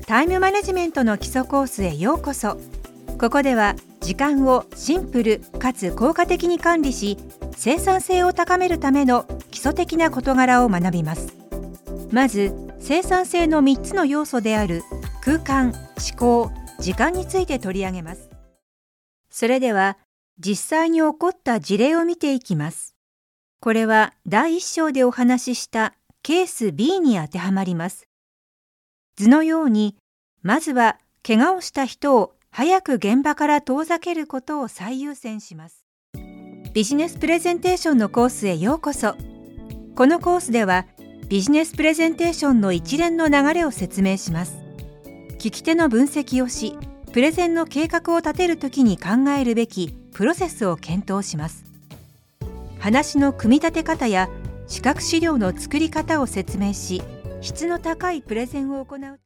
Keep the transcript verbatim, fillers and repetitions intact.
タイムマネジメントの基礎コースへようこそ。ここでは時間をシンプルかつ効果的に管理し、生産性を高めるための基礎的な事柄を学びます。まず生産性のみっつの要素である空間、思考、時間について取り上げます。それでは実際に起こった事例を見ていきます。これはだいいっ章でお話ししたケース ビー に当てはまります。図のように、まずは怪我をした人を早く現場から遠ざけることを最優先します。ビジネスプレゼンテーションのコースへようこそ。このコースではビジネスプレゼンテーションの一連の流れを説明します。聞き手の分析をし、プレゼンの計画を立てるときに考えるべきプロセスを検討します。話の組み立て方や視覚資料の作り方を説明し、質の高いプレゼンを行う。